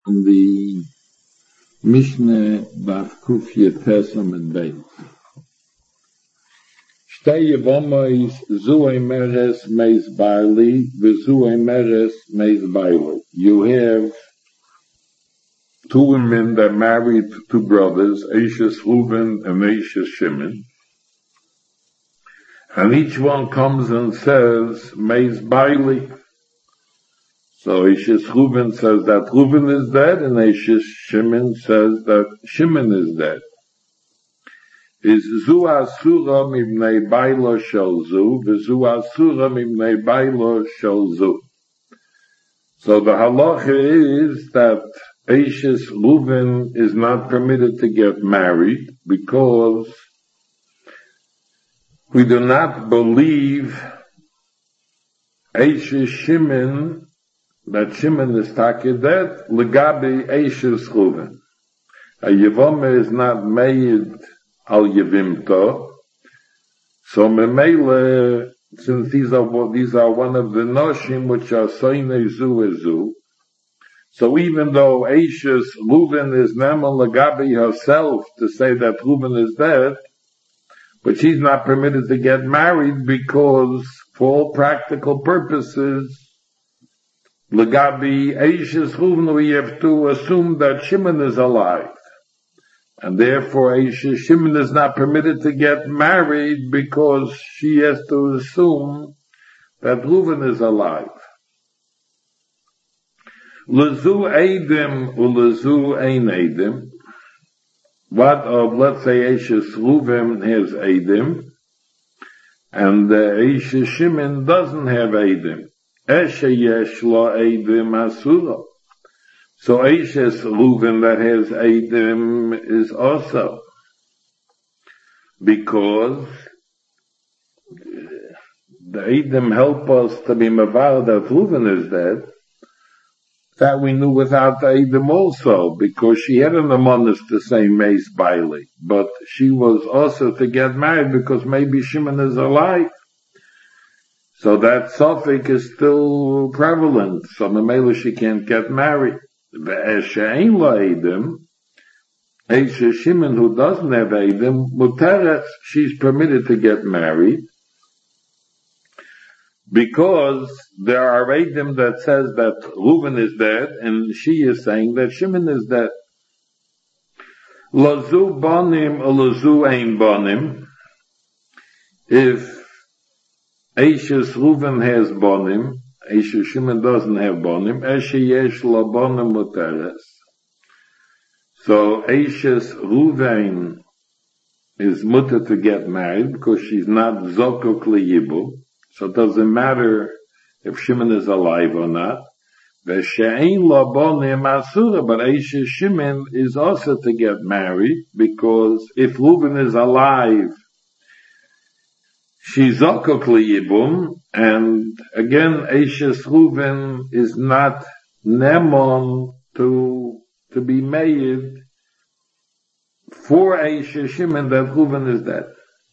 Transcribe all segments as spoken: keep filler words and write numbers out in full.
in the Mishnah Baf Kufye Pesam and Beis. Shtei Yevomois Zuei Meres Meis Barli V'Zuei Meres Meis Bailo. You have two women that married two brothers, Eishes Reuben and Eishes Shimon. And each one comes and says, Meis Baili. So Eishes Reuben says that Reuben is dead, and Eishes Shimon says that Shimon is dead. Is Zu Asura Mibnei Bailo Shel Zu, V'Zu Asura Mibnei Bailo Shel Zu. So the halacha is that Eishes Reuben is not permitted to get married because we do not believe Eishes Shimon that Shimon is taki dead, legabi Eishes Reuben. A Yevome is not made al Yevimto, so memele, since these are these are one of the noshim which are soine zu ezu, so even though Eishes Reuben is neman legabi herself to say that Reuben is dead, but she's not permitted to get married because, for all practical purposes, Legabi Eishes Reuben, we have to assume that Shimon is alive. And therefore Eishes Shimon is not permitted to get married because she has to assume that Reuben is alive. Lezu Eidim ulezu ein Eidim. What of, let's say, Eishes Reuben has Eidim, and uh, Eishes Shimon doesn't have Eidim. Eshe yesh lo Eidim asura. So Eishes Reuben that has Eidim is also, because the Eidim help us to be mavar that Reuben is dead. That we knew without the Eidim also, because she had an amonis to say Meis Baili, but she was also to get married because maybe Shimon is alive. So that suffix is still prevalent. So Mamela she can't get married. Ve'eshe'ein lo Eidim, Eishes Shimon who doesn't have Eidim, Muteres, she's permitted to get married, because there are Eidim that says that Reuben is dead, and she is saying that Shimon is dead. Lazu bonim, lazu ein bonim. If Eishes Reuben has bonim, Eishes Shimon doesn't have bonim, Eshe yesh la bonim muteres. So Eishes Reuben is mutter to get married because she's not zokok liyibu. So it doesn't matter if Shimon is alive or not. Ve'she'ein lo bonim asura, but Eishes Shimon is also to get married, because if Reuben is alive, she's zokok liyibum, and again, Eishes Reuben is not nemon to, to be made for Eishes Shimon that Reuben is dead.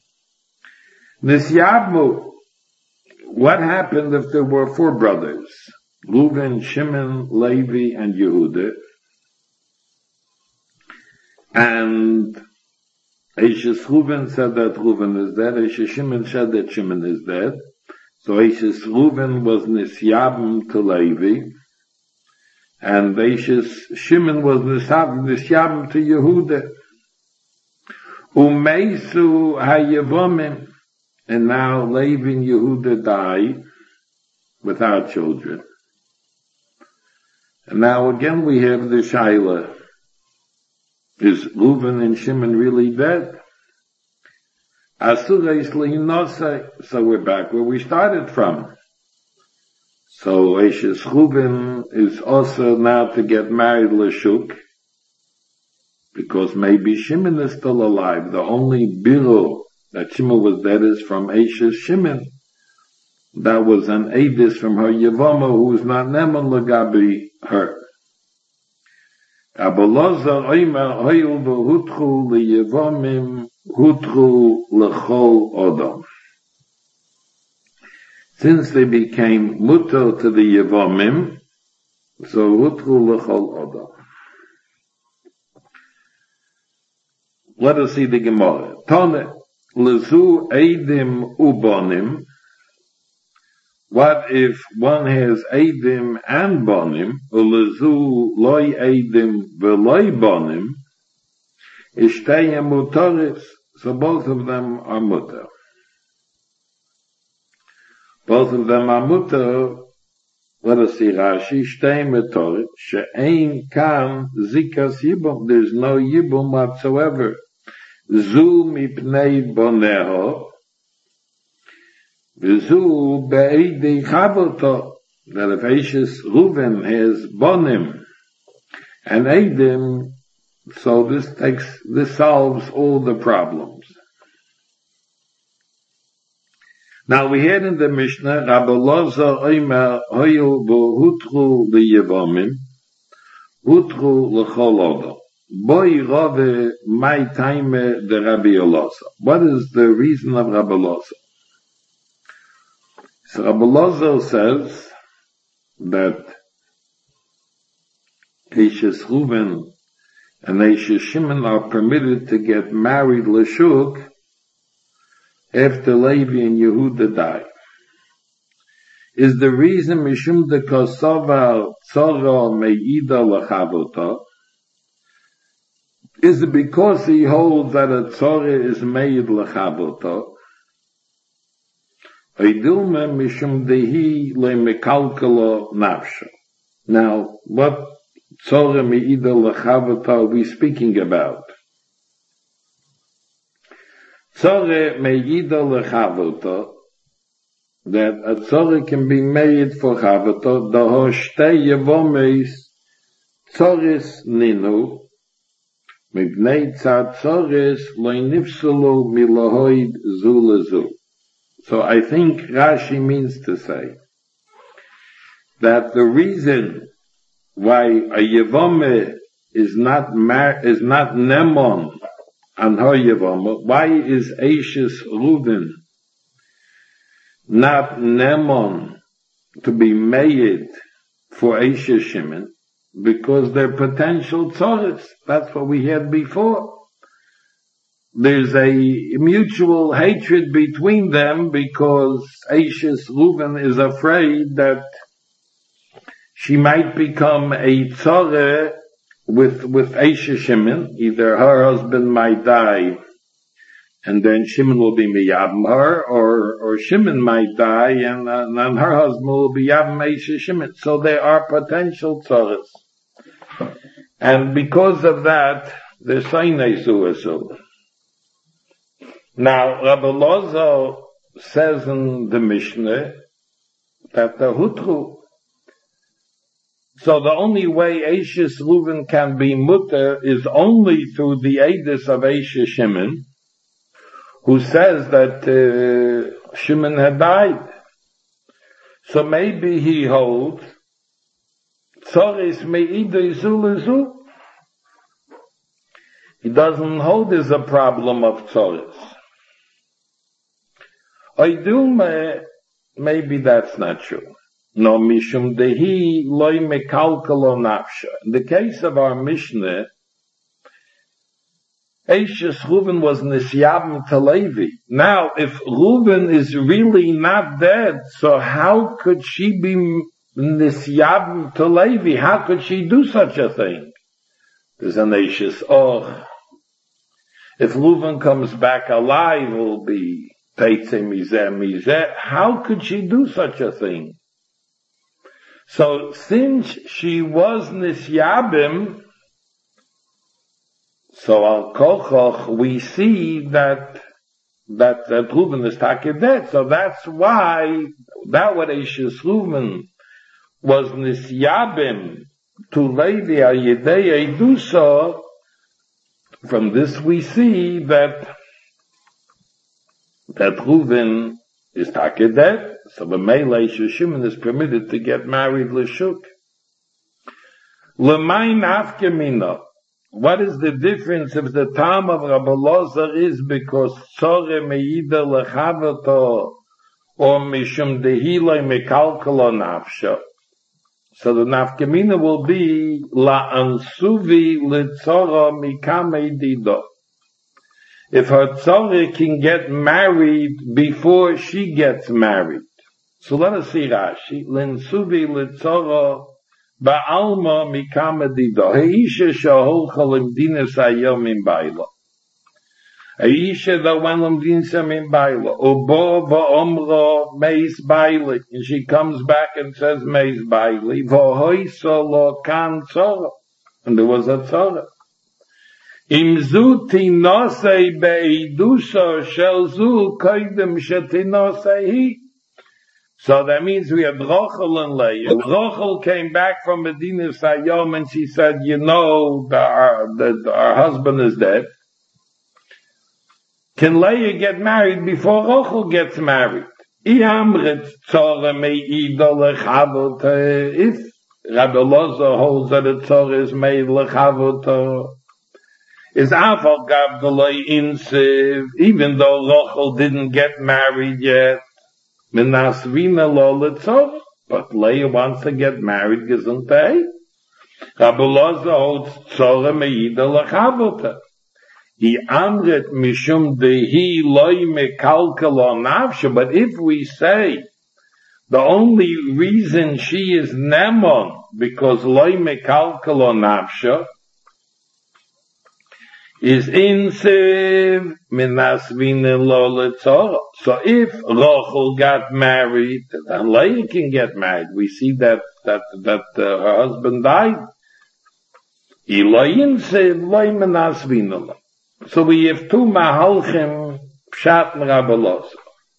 Nisyabmu, what happened if there were four brothers? Reuben, Shimon, Levi, and Yehuda. And Eishes Reuben said that Reuben is dead. Eishes Shimon said that Shimon is dead. So Eishes Reuben was nisyabim to Levi. And Eishes Shimon was nisyabim to Yehuda. Umeisu hayevomim. And now Levi and Yehuda die without children. And now again we have the Shaila. Is Reuben and Shimon really dead? So we're back where we started from. So Eishes Reuben is also now to get married Lashuk, because maybe Shimon is still alive. The only biru that Shimon was dead is from Eishes Shimon. That was an edis from her Yevoma who was not neman legabi her. Abelazar oimer hoyul v'hutchu liyevomim hutchu l'chol odom. Since they became mutter to the Yevomim, so hutchu l'chol odom. let us see the Gemara. Tone, lezu eidim ubonim. What if one has eidim and bonim, lezu loy eidim veloy bonim, ishteyem mutoris, so both of them are mutter. Both of them are mutter. Let us see Rashi, shteyem mutoris, she'ein kan zikas yibum, there's no yibum whatsoever. Zu mipnei boneho, v'zu be'edei chavoto, that if Eishes Reuven has bonim and eidim, so this takes, this solves all the problems. Now we had in the Mishnah, Rabbi Loza oimer hoyel v'hutru l'yevomim, hutru l'cholodo. Boy Rove, my time the Rabbi Loza. What is the reason of Rabbi Loza? So Rabbi Loza says that Eishes Reuven and Eishes Shimon are permitted to get married l'shuk after Levi and Yehuda die. Is the reason Mishum de Kosova Tzora Meida L'chavota? Is it because he holds that a Tzora is made L'chavota? Eidilme Mishum Dehi Le'mekalkalo Nafsha. Now, what Tzora Meida L'chavota are we speaking about? Tzore me'ida lechavota, that a tzore can be made for chavota, the hoshtei yevomes tzores ninu, mibnei tzad tzores loy nifsulu milahoid zu lezu. So I think Rashi means to say that the reason why a yevome is not mar- is not nemon and her Yevama, why is Eishes Reuven not Nemon to be made for Eishes Shimon? Because they're potential tzoros. That's what we had before. There's a mutual hatred between them because Eishes Reuven is afraid that she might become a tzore with with Eishes Shimon. Either her husband might die and then Shimon will be miyabim her, or or Shimon might die and, uh, and her husband will be yabim Eishes Shimon. So there are potential tzoros, and because of that they're saying Eisuasul. Now Rabbi Lozo says in the Mishnah that the hutru, so the only way Eishes Reuven can be mutter is only through the edus of Eishes Shimon, who says that uh, Shimon had died. So maybe he holds Tzores me'ida izu lezu. He doesn't hold there's a problem of Tzores. Oidume, maybe that's not true. No, mishum dehi loy mekalkalo nafsha. In the case of our Mishnah, Eishes Reuven was nisyabim to Levi. Now, if Reuven is really not dead, so how could she be nisyabim to Levi? How could she do such a thing? There's an Eishes, oh, if Reuven comes back alive, will be peitze mizeh mizeh. How could she do such a thing? So since she was nisyabim, so al kochoch we see that that that Reuven is takedet. So that's why that what Eishes Reuven was nisyabim to Levi al yedei edusa. From this we see that that Reuven is takedet. So the male Eishes Shimon is permitted to get married l'shuk. L'may nafke mina. What is the difference if the time of Rabbi Loza is because tzore meida lechavata or mishum dehiloi mekalkala nafsha? So the nafkemina will be la ansuvi litzora mikame dido. if her tzara can get married before she gets married. So let us see Rashi. L'nsuvi l'tzara ba'alma mikama dido. Heisha sheholcha l'mdinas hayom in baila. Heisha that went l'mdinas in baila. Ubo va'omra meis baila. And she comes back and says meis baila. V'hoisa lo kan tzara. And there was a tzara. Im zu tinosei be'idusa shel zu koidem shetinosei hi. So that means we had Rochel and Leah. Rochel came back from Medina Sayom and she said, you know, that our, that our husband is dead. Can Leah get married before Rochel gets married? If Rabbi Loza holds that the Torah is made lechavota, is Afal Gav Delay Insiv, even though Rochel didn't get married yet. Menasvina lo letzor, but Leah wants to get married, gesundheit. Rabbi Loza holds tzora meida lechavota. He amret mishum dehi loy mekalkalo nafsha, but if we say the only reason she is nemon because loy mekalkalo nafsha is insiv minasvina lo letzora. So if Rochel got married, then Leah can get married. We see that that that uh, her husband died. Eloyin said loy minasvina lo. So we have two mahalchim pshat and Rabbi Loza.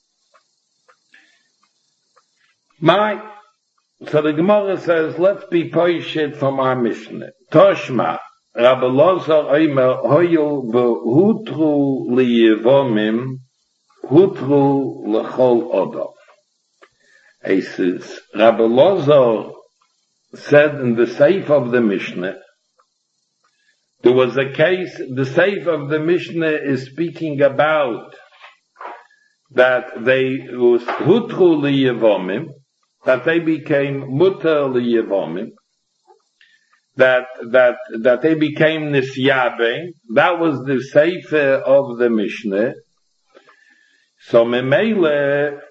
My, so the Gemara says, let's be poishit from our Mishnah. Toshma. Rabbi Loza oimer hoyel v'hutru liyevomim hutru l'chol odom. He says, Rabbi Loza said in the Seif of the Mishnah, there was a case, the Seif of the Mishnah is speaking about that they was hutru liyevomim, that they became mutter liyevomim, that that that they became nisyabe. That was the sefer of the Mishnah. So memele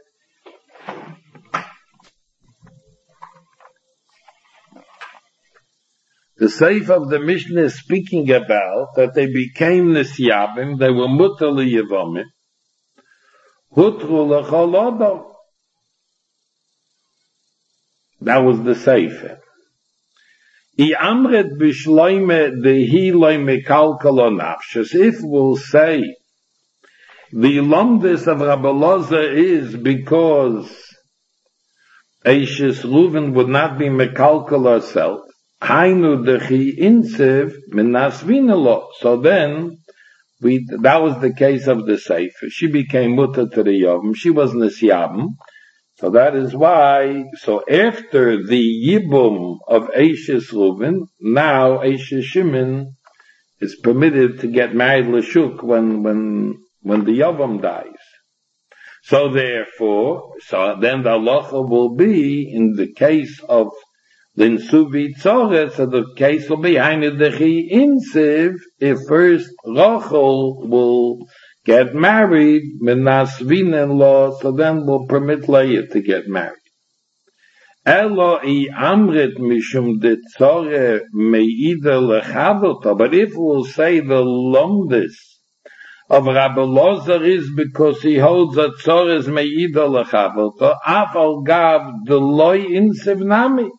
the sefer of the Mishnah is speaking about that they became nisyabim, they were mutar liyevomim, hutru l'chol odom. That was the sefer. I amret bishloime dehi loime kalkalo nafshas. If we'll say the lomdis of Rabbi Loza is because Eishes Reuven would not be mekalkal herself, hainu dehi insev minasvinalo. So then, we that was the case of the sefer. She became mutter to the yavim. She was nisyabim. So that is why, so after the Yibum of Eishes Reuven, now Eishes Shimon is permitted to get married Lashuk when, when, when the Yavam dies. So therefore, so then the halacha will be, in the case of Linsuvi Tzore, so the case will be, Hainu Dechi Insiv, if first Rachel will get married, menasvin in law, so then we'll permit Leah to get married. Elo I amrit mishum de tzore meida lechavota. But if we'll say the lomdis of Rabbi Loza is because he holds that tzore is meida lechavota, afal gav deloy insiv nami.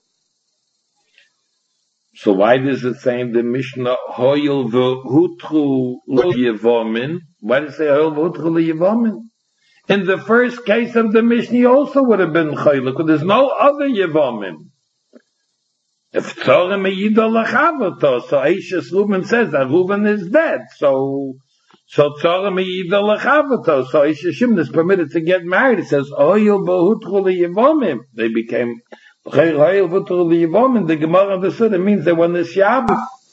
So why does it say in the Mishnah, hoyel v'hutru l'yevomin? Why does it say hoyel v'hutru l'yevomin? In the first case of the Mishnah also would have been choylek, but there's no other yevomin. If tzore me'ida l'chavoto, so Eishes Reuven says that Reuven is dead, so, so tzore me'ida l'chavoto, so Eishes Shimon is permitted to get married. It says, hoyel v'hutru l'yevomin. They became the Gemara understood it means they were nisyabim.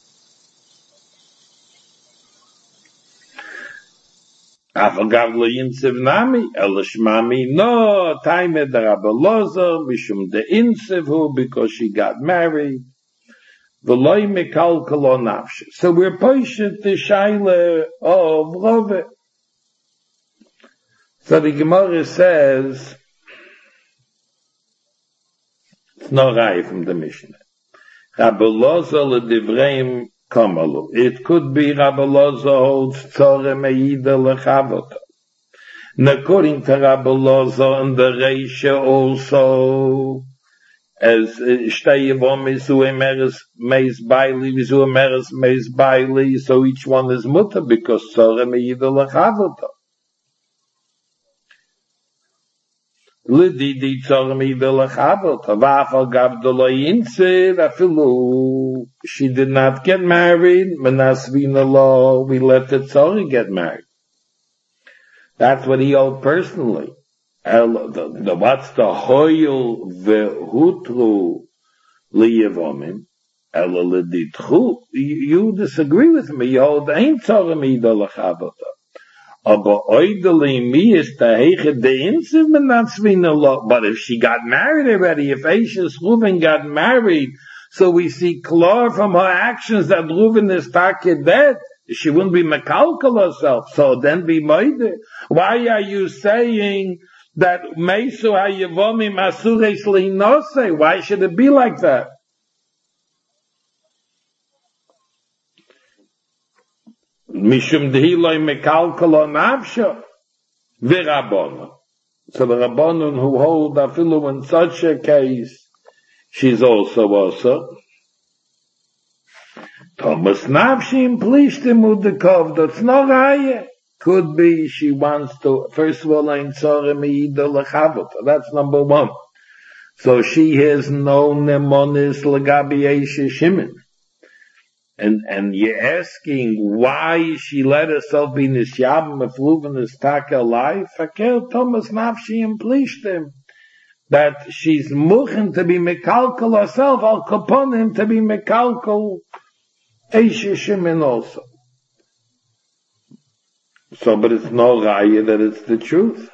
Afagav insiv nami elishmami no time the Rabbi Loza mishum de insiv because she got married. V'loy mekalkalo nafsh. So we're patient the shaila of Rove. So the Gemara says, it's no raya from the Mishnah. Rabbi Loza l'divreim kamalu. It could be Rabbi Loza holds tzore meida lechavota. And according to Rabbi Loza and the Reisha also, as shtei yavom izu emeres meis baili, izu emeres meis baili, so each one is mutter because tzore meida lechavota. Lididi tzore meida lechavota. V'afal gav d'lo yinsir afilu. She did not get married. Menasvina law, we let the tzore get married. That's what he owed personally. El, the, the, what's the hoyel vehutru liyavomim? El liditchu. You disagree with me. You hold ain't tzore meida lechavota. Aber oideli mi is the heiche de insiv menasvina law. But if she got married already, if Eishes Reuven got married, so we see clear from her actions that Reuven is taki dead, she wouldn't be mekalkal herself. So then be moide. Why are you saying that meisu hayavomi masures linose? Why should it be like that? Mishum dehiloi mekalkalo nafsha v'rabbonon. So the Rabbonon who hold afilu in such a case, she's also also. Thomas nafshim plishtim udekov. That's no raya. Could be she wants to. First of all, ein tzore meida lechavot. That's number one. So she has no nemonis legabi Eishes Shimon. And, and you're asking why she let herself be nisyabim if Reuven is taka alive? Fakel Thomas nafshim plishtim. That she's muchen to be mekalkal herself, al kaponim to be mekalkal Eishes Shimon also. So, but it's no raya that it's the truth.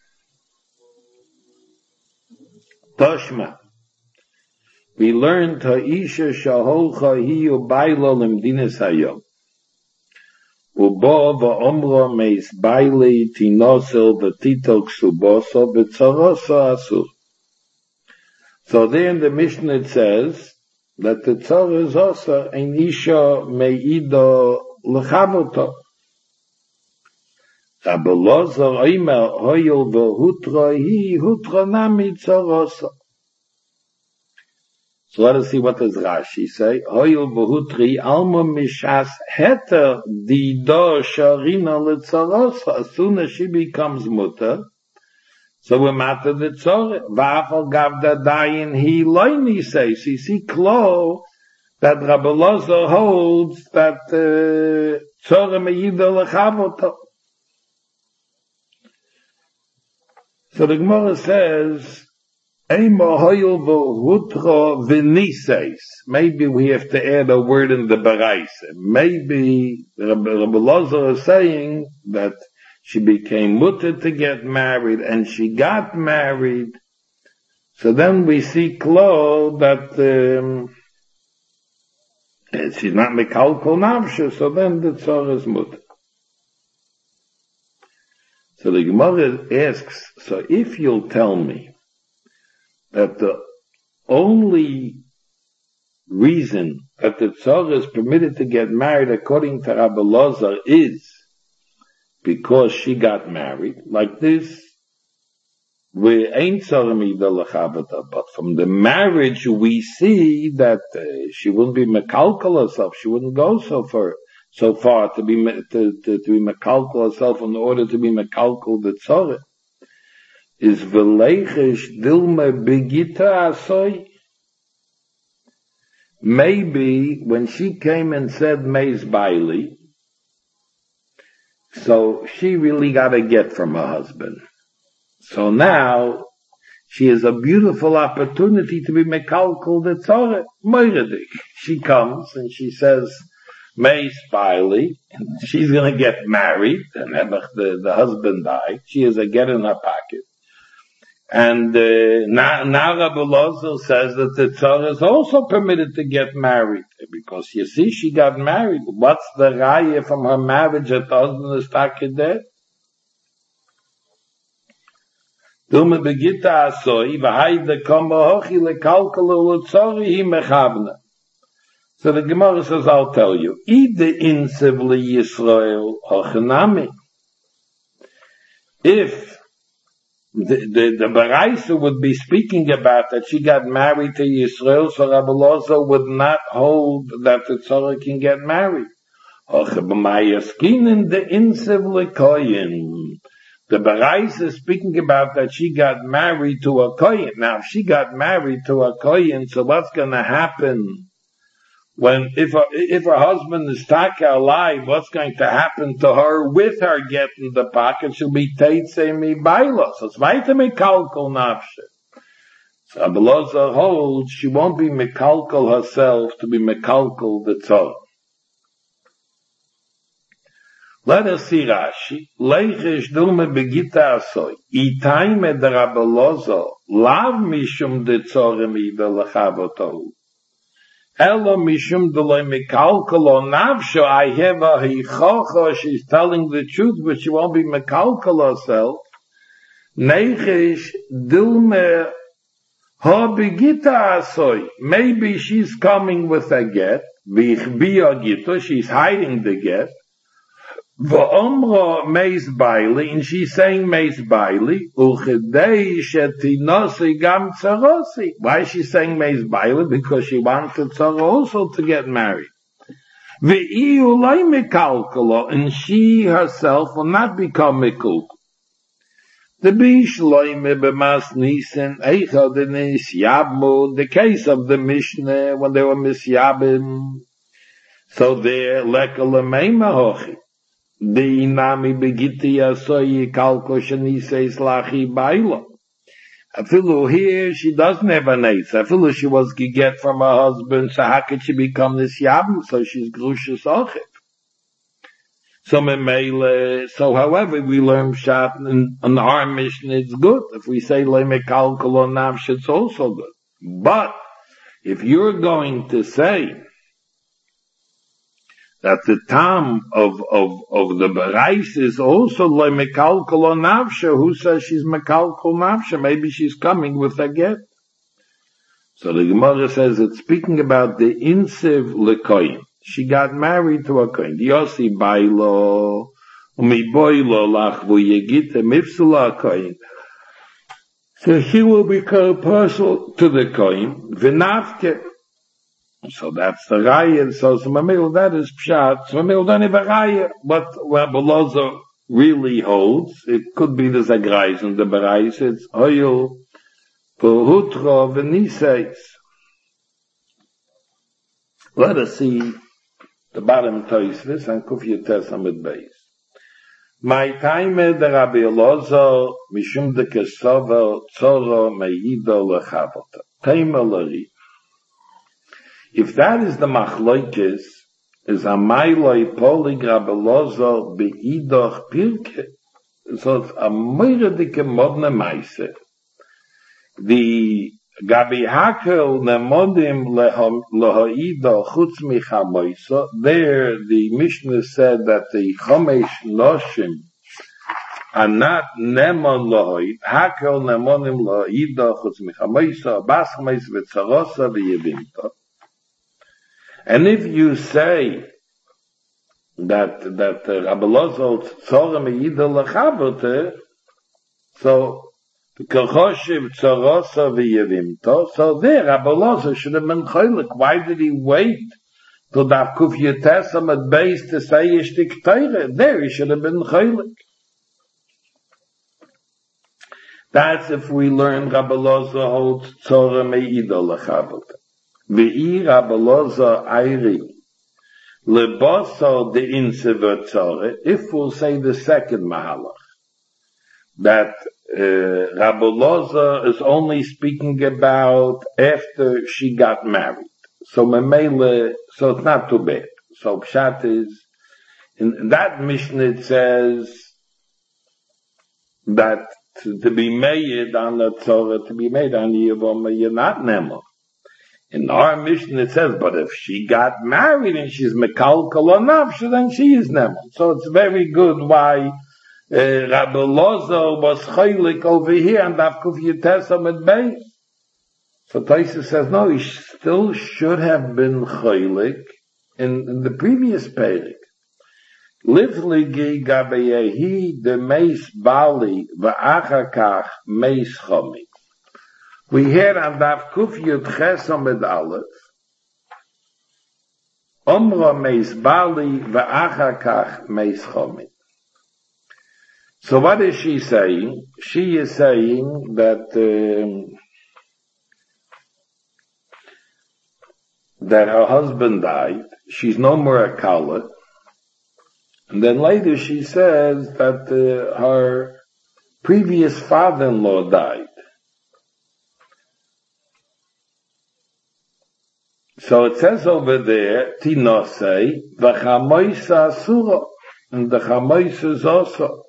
Toshma. We learned ha'isha shaholcha hiyu bailo lemdinas hayom. Ubo va'omro meis baili tinosel v'titok suboso v'tzoroso asur. So there in the Mishnah it says that the tzor is also an isha meido l'chavoto. Rabbi Loza oimer hoyel v'hutra hi hutra nami tzoroso. So let us see what does Rashi say. Hoyel v'hutri alma mishas heter dido sharina l'tzoroso. As soon as she becomes mutter, so we matter the tzore. V'afal gav da dayin he loini says. You see, klo that Rabbi Loza holds that tzore meida lechavota. So the Gemara says, maybe we have to add a word in the Baraisa. Maybe Rabbi Loza is saying that she became mutter to get married, and she got married. So then we see Klo that um, she's not mekalkol nafsha, so then the tzor is mutter. So the Gemara asks, so if you'll tell me that the only reason that the tzor is permitted to get married according to Rabbi Loza is because she got married, like this, we ain't tzor meida lechavota, but from the marriage we see that uh, she wouldn't be mekalkal herself, she wouldn't go so far, so far to be to, to, to be mekalkal herself in order to be mekalkal the tzor. Is v'leichish dilma begita asoy. Maybe when she came and said Meis Baili, so she really got a get from her husband. So now she has a beautiful opportunity to be mekalkal the tzore. Moiradik. She comes and she says Meis Baili, and she's going to get married, and the, the husband died. She has a get in her pocket. And uh, now, now Rabbi Loza says that the tzor is also permitted to get married. Because you see, she got married. What's the raya from her marriage that the husband is taki dead? Dume begita asoi, v'haide kama hochi lekalkala l'tzori hi mechavna. So the Gemara says, I'll tell you, Ide insev li Yisrael hochanami. If the, the, the Baraisa would be speaking about that she got married to Yisrael, so Rabbi Loza would not hold that the Tzara can get married. Hochab'mayaskin the insev lekoyin. The Baraisa is speaking about that she got married to a koyin. Now, if she got married to a koyin, so what's going to happen when, if her, if her husband is taka alive, what's going to happen to her with her getting the pocket? She'll be teitze mi baila. So it's weiter mekalkal nafshe. So Abelazar holds she won't be mekalkal herself to be mekalkal the tzor. Let us see Rashi. Leichish dulme begita asoi. Itaime der Abelazar lav mishum de tzorem ida lechavotohu. Elo mishum deloi mekalkal o nafsho. I have a hichocho. She's telling the truth, but she won't be mekalkal herself. Neichish dulme ha begita asoi. Maybe she's coming with a get. Vichbiya gito. She's hiding the get. V'omro meis baili, and she's saying meis baili, uchedei shetinosi gam tzarosi. Why is she saying meis baili? Because she wanted tzara also to get married. V'i ulai mekalkalo, and she herself will not become mekulkal. The bish loime b'mas nisen, eichad nis yabmu, the case of the Mishnah, when they were misyabim. So there, lekala meima hochi. The inami begiti asoyi kalko shani says lachi baila. Afilu here she doesn't have an ace. Afilu she was geget from her husband, so how could she become this yabim? So she's grushas ochit. So memele, so however we learn shat in, in our mission it's good. If we say leme kalkal or nafsh it's also good. But if you're going to say that the tam of, of, of the Berais is also like mekalkal or nafsha. Who says she's mekalkal nafsha? Maybe she's coming with a get. So the Gemara says it's speaking about the insiv lekoyin. She got married to a koyin. Yosi bailo, umi boilo lachvu yegite mipsula koyin. So she will become partial to the koyin. V'nafke. So that's the raya. So Mamil, that is pshat. So Mamil, don't have a raya. What Rabbeloza really holds, it could be the Zagrais and the Berais. It's oil, Puhutra, Veniseis. Let us see the bottom Toisvis and Kufya Tesamid Beis. My time the Rabbeloza, Mishum de Kesova, Tzoro, Meido, Lechavota. Tema Lari. If that is the machlokes, is a mailoi polig Rabbeloza beidoch pirke, so it's a meiredike modne meise. The Gabi Hakel nemodim lehoido chutz michamoiso, there the Mishnah said that the chomesh noshim are not nemon lehoid, Hakel nemodim lehoido chutz michamoiso, baschameis v'tzarosa v'yevimto. And if you say that that Rabbeloza tzora meida lechavota, so kachoshiv tzorosa v'yevimto, so there Rabbeloza should have been cholik. Why did he wait till the Kufya Tesam at base to say yishtik teire? There he should have been cholik. That's if we learn Rabbeloza holds tzora meida lechavota. Ve'i Rabbeloza Ayri Leboso de Insevetzore, if we'll say the second Mahalach, that uh, Rabbeloza is only speaking about after she got married. So Memele, so it's not too bad. So Pshat is, in that Mishnah it says that to, to be made on the Torah, to be made on the Yevoma, you're not Nemo. In our mission it says, but if she got married and she's mekalkal or nafsha, then she is nemon. So it's very good why Uh, Rabbi Lozo was chaylik over here and Daf Kuf Yutes Amud Beis. So Tosfos says, no, he still should have been chaylik in, in the previous Perek. Livligi gabeyehi de meis bali va'achakach meis chomi. We hear on Daf Kuf Yutes Amud Aleph, Omra meis bali va'achakach meis chomi. So what is she saying? She is saying that um, that her husband died. She's no more a kala. And then later she says that uh, her previous father-in-law died. So it says over there, Tinose, v'chamoisa asura, and the chamoisa is also.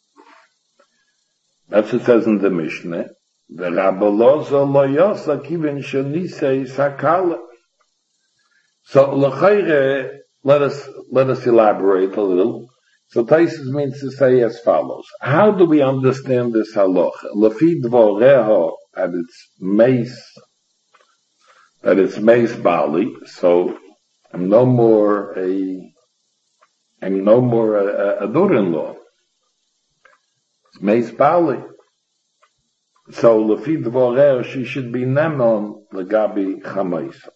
That's what it says in the Mishnah. The Rabbi Lozo lo yosa kivin shenise sakala. So l'chayre, let us let us elaborate a little. So Tosfos means to say as follows: how do we understand this halacha? Lefi dvoreho, that it's meis, that it's meis bali. So I'm no more a, I'm no more a, a, a daughter-in-law. It's meis bali. So lefi dvoreho, she should be nemon legabi chamaisa.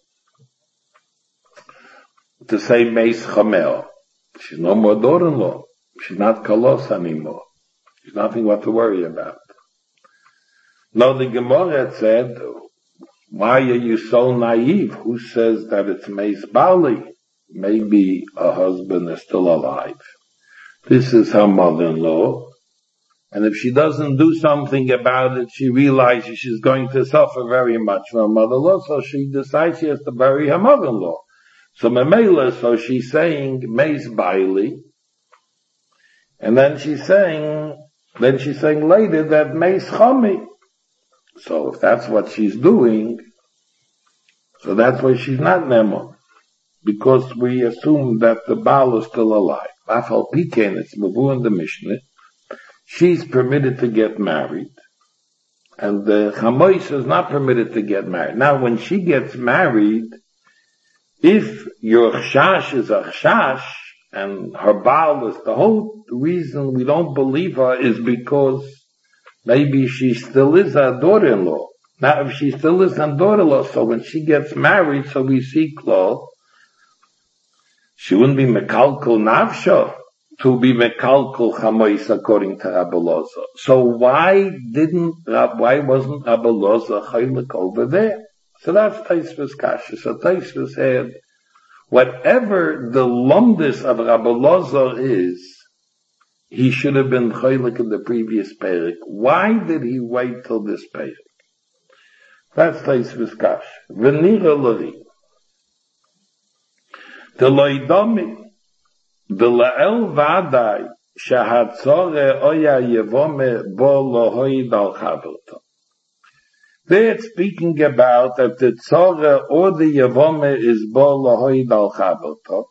To say meis chamel. She's no more daughter-in-law. She's not kalos anymore. There's nothing what to worry about. No, the Gemara said, why are you so naive? Who says that it's meis bali? Maybe a husband is still alive. This is her mother-in-law. And if she doesn't do something about it, she realizes she's going to suffer very much from her mother-in-law, so she decides she has to bury her mother-in-law. So Memela, so she's saying meis baili, and then she's saying, then she's saying later that meis chami. So if that's what she's doing, so that's why she's not Nemo, because we assume that the Baal is still alive. Afal Piken, it's Mavu in the Mishnah. She's permitted to get married, and the Chamois is not permitted to get married. Now, when she gets married, if your chash is a chash, and her Baal is, the whole reason we don't believe her is because maybe she still is a daughter-in-law. Now, if she still is a daughter-in-law, so when she gets married, so we see Klo, she wouldn't be mekalkul nafsha to be mekalkul chamois according to Rabbi Loza. So why didn't, why wasn't Rabbi Loza chaylik over there? So that's Tosfos Kasha. So Tosfos said, whatever the lumdis of Rabbi Loza is, he should have been chaylik in the previous Perek. Why did he wait till this Perek? That's Tosfos Kasha. V'nira l'ri. The loidami, the la'el v'adai, shahatzore oya yevome bo lohoid al chaverta. They're speaking about that the tzara or the yevome is bo lohoid al chaverta.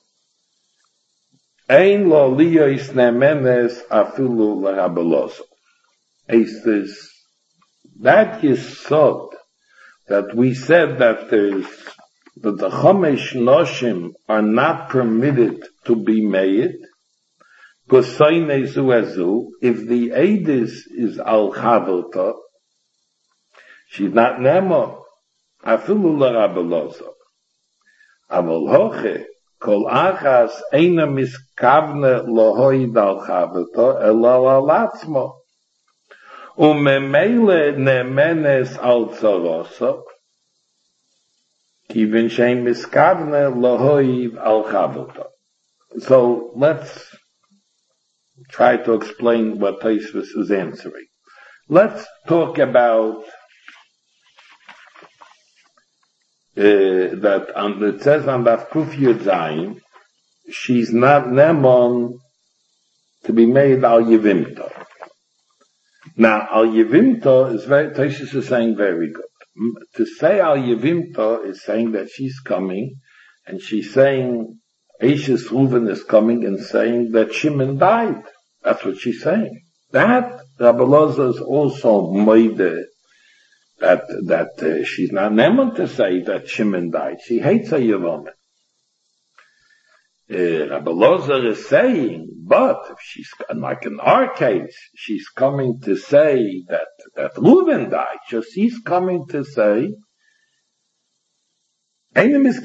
Ein lo liyois nemenes afilu l'Rabbi Loza. It's this, that yesod that we said that there's that the Chomesh Noshim are not permitted to be made, because if the Eidis is Al Chaverta, she's not Nemo, Afilu l'Rabbi Loza. Aval hoche, kol achas eina miskavne lohoid Al Chaverta, elo al atzmo. Umemele nemenes al tzorosa, Kivin shein miskavne lohoiv al chaverta. So let's try to explain what Tosfos is answering. Let's talk about uh, that on, it says on Daf Kuf Yud Zayin, she's not nemon to be made al yevimto. Now al yevimto is very, Tosfos is saying very good. To say al yevimto is saying that she's coming, and she's saying Eishes Reuven is coming and saying that Shimon died. That's what she's saying. That Rabbi Loza is also made that that uh, she's not never to say that Shimon died. She hates a Yevamah. Uh, Rabbi Loza is saying, but if she's like in our case, she's coming to say that that Reuven died. So she's coming to say, she's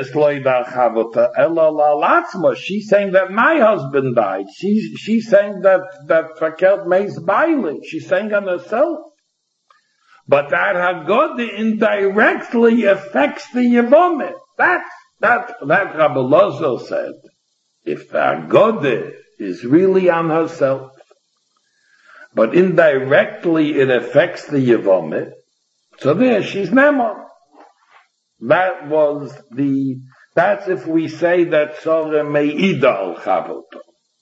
saying that my husband died. She's she's saying that that Raquel Meis Bailey. She's saying on herself. But that Haggadah indirectly affects the Yevamah. That that that Rabbi Lozo said, if the Haggadah is really on herself, but indirectly it affects the Yevamah, so there she's Nemon. That was the, that's if we say that Sorah Me'ida al Chavoto.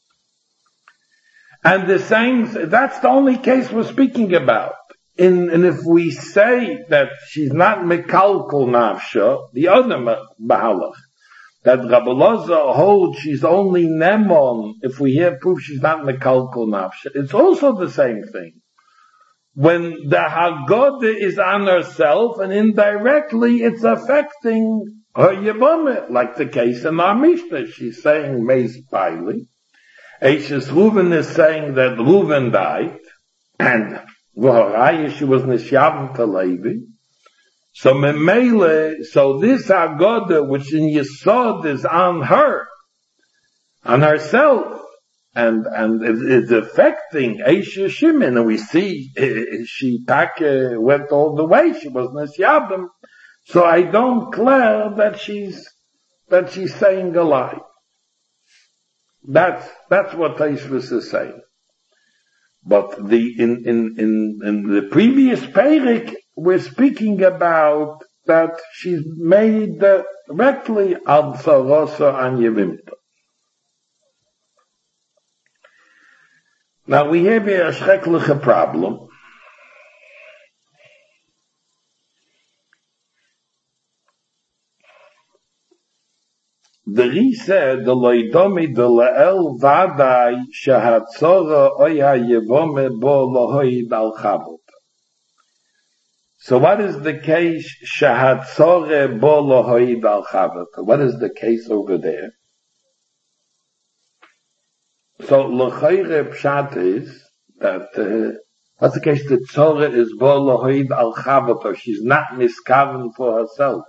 And the same, that's the only case we're speaking about. In, and if we say that she's not Mekalkal Nafsha, the other Mahalach, that Rabbi Loza holds she's only Nemon, if we hear proof she's not Mekalkal Nafsha, it's also the same thing. When the Haggadah is on herself and indirectly it's affecting her Yevamah, like the case in our Mishnah. She's saying Meis Bailey. Eishes Reuven is saying that Reuven died, and V'haraya she was Nishyavim to Levi. So Memele, so this Haggadah, which in Yesod is on her, on herself, and and it's affecting Eisha Shimon, and we see uh, she taka went all the way. She was Nisyabim, so I don't declare that she's that she's saying a lie. That's that's what Taisvus is saying. But the in in in in the previous Perik, we're speaking about that she's made directly al Sarosa and Yevimta. Now we have here a schreckliche problem. The Ri said, the loidomi de la'el vadai shahatzora oya yevome bo lohoid al chavot. So what is the case shahatzora bo lohoid al chavot? What is the case over there? So, l'chayre pshat is that, uh, what's the case? The tzorah is bo lohoid al chavoto. She's not miskaven for herself.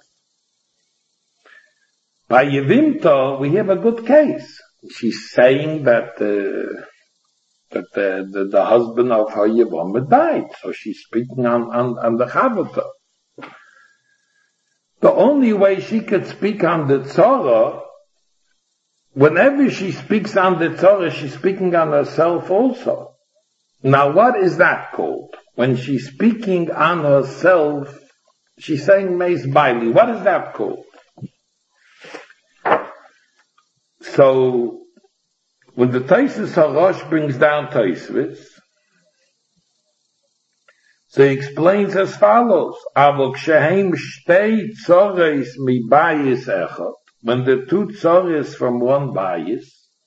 By Yevimto, we have a good case. She's saying that, uh, that the, the, the husband of her Yevamah died. So she's speaking on, on, on the chavoto. The only way she could speak on the tzorah, whenever she speaks on the Torah, she's speaking on herself also. Now what is that called? When she's speaking on herself, she's saying Meis Bailey. What is that called? So, when the Taisus HaRosh brings down Taisvis, so he explains as follows, Avok shehem shtei tzores mi bayis echot, when the two tzores from one bayis,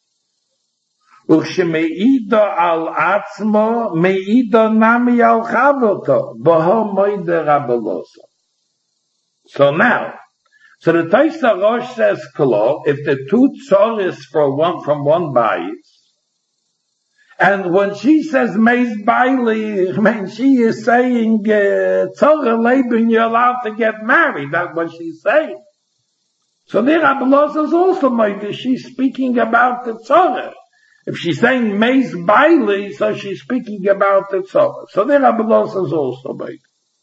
Uchshemeida al atzmo, meida nami al chavoto, boho moide rabelosa. So now, so the Taisus HaRosh says, Klo, if the two tzores from one, from one bayis, and when she says Meis Bailey, I mean, she is saying, Tzorah Leben, you're allowed to get married. That's what she's saying. So there, Rabbi Loza is also made. She's speaking about the Tzorah. If she's saying Meis Bailey, so she's speaking about the Tzorah. So there, Rabbi Loza is also made.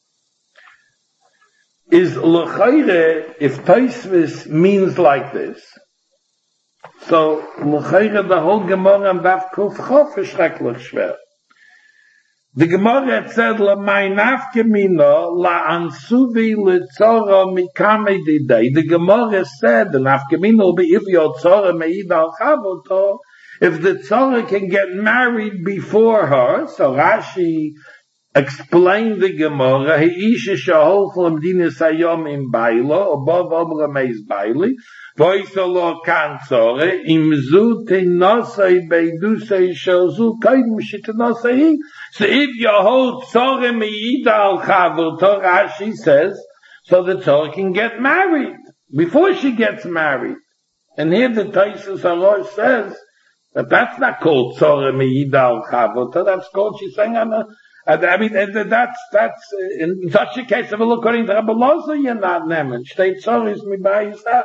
Is L'chayre, if Taisvis means like this, so, l'chayre, the whole Gemara and Daf Kuf Chof is schrecklich schwer. The Gemara had said, la mai nafke mino, la ansuvi l'tzora mikame didei. The Gemara said, the nafke mino will be if your tzora me'id al chavoto, if the tzora can get married before her, so Rashi explained the Gemara, he isha shahol chol medina sayom in bailo, above omra meis baili, Voisolo Kanzore, im Zu Tenosai Beidusei Shozu Kaidm Shitenosai. So if you hold Tzore Meida al Chavuto, Rashi says, so the Tzore can get married before she gets married. And here the Taisus Harosh says that that's not called Tzore Meida al Chavuto, that's called, she's saying, I'm a, I mean, that's, that's, in such a case, if we look according to Rabbi Loza, you're not nemen. Shtei Tzore is mi Bayisacha.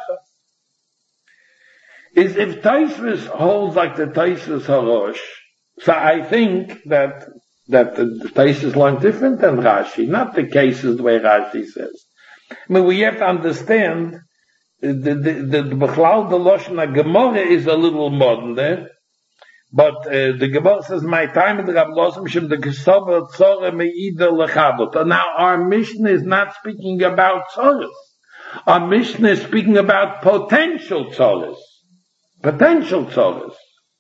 Is if Taisvis holds like the Taisvis Harosh, so I think that that the, the Taisvis learn different than Rashi, not the cases the way Rashi says. I mean, we have to understand the the the Bechlal the Loshna Gemara is a little modern there, but uh, the Gemara says my time in the Rab Losam Shem the Kesava Tzore Meida Lechavot. Now our Mishnah is not speaking about Tzores. Our Mishnah is speaking about potential Tzores. Potential tzores.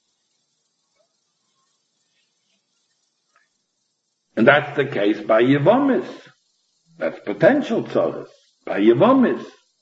And that's the case by Yevomis. That's potential tzores. By Yevomis.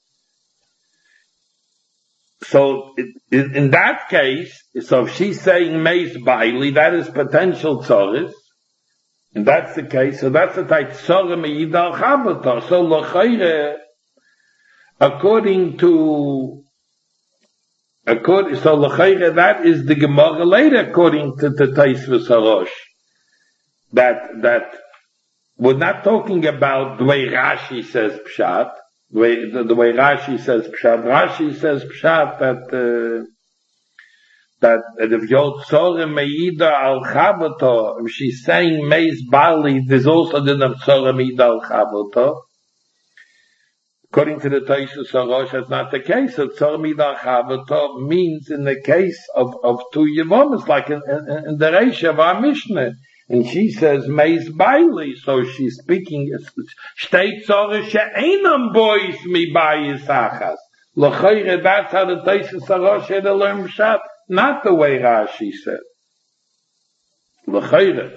So, it, it, in that case, so if she's saying Meis Bailey, that is potential tzores. And that's the case, so that's the type tzore me'idal chabatar. So, l'chayre, according to According, so l'chayre, that is the Gemara later, according to the Taisvus Harosh. That, that, we're not talking about the way Rashi says Pshat, the way, the, the way Rashi says Pshat. Rashi says Pshat that, uh, that, that if Yod Tzore Meida al Chabato, if she's saying Meis Bali, there's also the Tzore Meida al Chabato. According to the Taisus Harosh, that's not the case. So Tzor Midah Chavato means in the case of, of two Yevomis, like in, in, in the Reisha of our Mishnah. And she says, Meis Bailey, so she's speaking, Shtei Tzore she'enam bois mi bayis achas. L'chayre, that's how the Taisus Harosh had to learn Pshat, not the way Rashi said. L'chayre.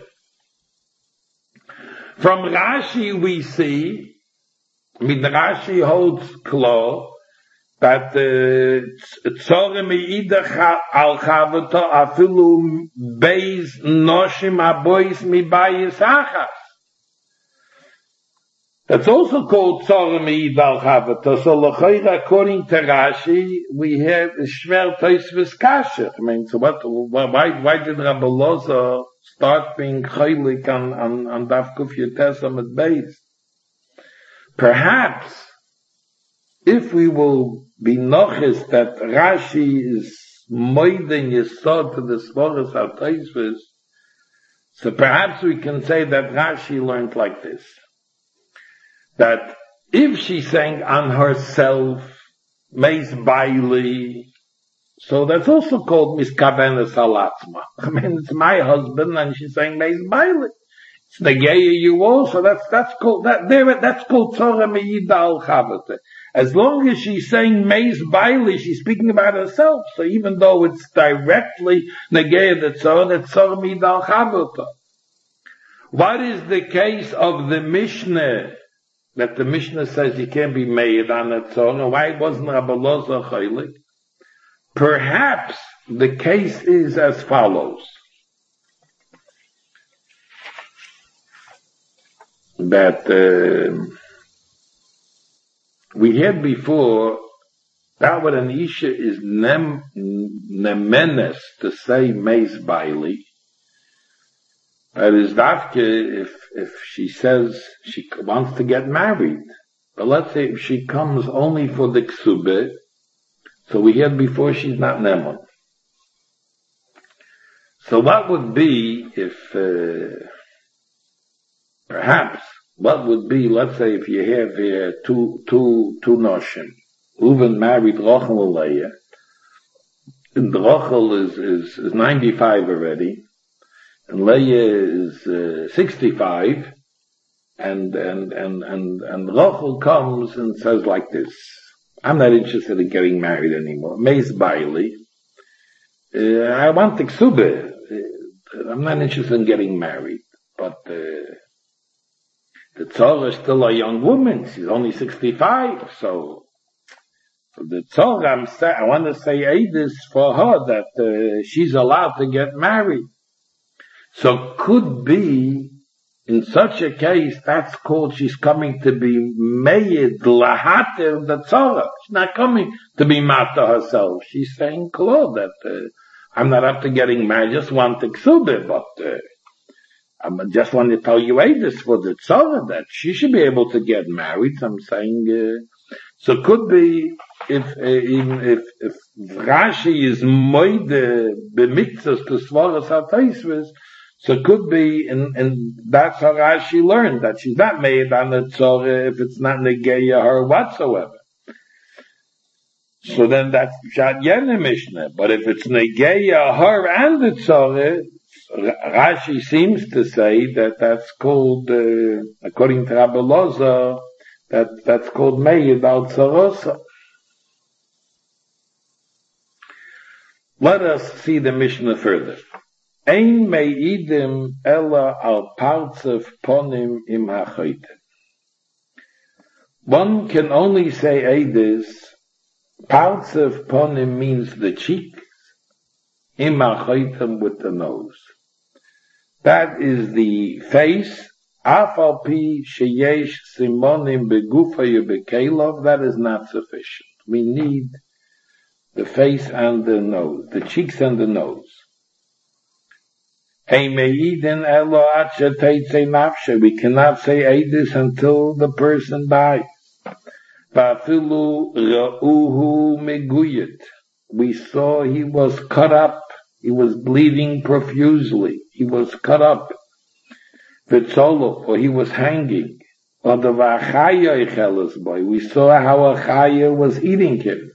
From Rashi we see, Midrashi holds klo that tzore meida al chavato afilu beis noshim abois mi bayis achas. That's also called tzore meida al chavato. So l'chayra, according to Rashi, we have shver toisvis kasher. I mean, so what? Why? Why did Rabbi Loza start being chaylik on on on Daf Kuf Yotes Amud Beis? Perhaps, if we will be noches that Rashi is moiden yesod to the Svoros HaTaisvus, so perhaps we can say that Rashi learned like this. That if she's saying on herself, Meis Bailey, so that's also called Miskavenes Halatzma. I mean, it's my husband and she's saying Meis Bailey. It's the gay you also, that's, that's called, that, there, that's called Tzore Meida al Chavate. As long as she's saying Meis Bailey, she's speaking about herself, so even though it's directly Negei the Tzore, it's Tzore Meida al Chavate. What is the case of the Mishnah, that the Mishnah says you can't be made on a Tzore? Why wasn't Rabbi Loza chaylik? Perhaps the case is as follows. That uh, we had before that what an isha is nem nemenes to say Meis Bailey. That is dafke if if she says she wants to get married, but let's say if she comes only for the ksube, so we had before she's not nemon. So what would be if? Uh, Perhaps, what would be, let's say, if you have here two, two, two noshim. Reuven married Rachel and Leah. And Rachel is, is, is ninety-five already. And Leah is, uh, sixty-five. And, and, and, and, and Rachel comes and says like this, I'm not interested in getting married anymore. Meis Bailey. Uh, I want the ksube. Uh, I'm not interested in getting married. But, uh, the Tzora is still a young woman. She's only sixty-five, so the Torah, I'm say, I want to say Eidus for her that uh, she's allowed to get married. So could be, in such a case, that's called she's coming to be Meid Lahater the Torah. She's not coming to be Mata herself. She's saying, Claude, that uh, I'm not up to getting married, I just want to Ksubah, but uh, I just want to tell you Eidus for the Torah that she should be able to get married. So I'm saying, uh, so it could be if uh, even if if Rashi is moide b'mitzvos to svaras hataisvus, so it could be, and and that's how Rashi learned that she's not made on the Torah if it's not negeya her whatsoever. So then that's Pshat Yene Mishnah. But if it's negeya her and the Torah, Rashi seems to say that that's called, uh, according to Rabbi Loza, that that's called Meid al Tzarosa. Let us see the Mishnah further. Ein meidim ella al partzef ponim im hachayte. One can only say Eidus, partzef ponim means the cheeks, im hachaytem with the nose. That is the face, af al pi sheyesh simonim begufayu bekelov, that is not sufficient. We need the face and the nose, the cheeks and the nose. We cannot say Eidus until the person dies. We saw he was cut up. He was bleeding profusely. He was cut up. Or he was hanging. We saw how a chaya was eating him.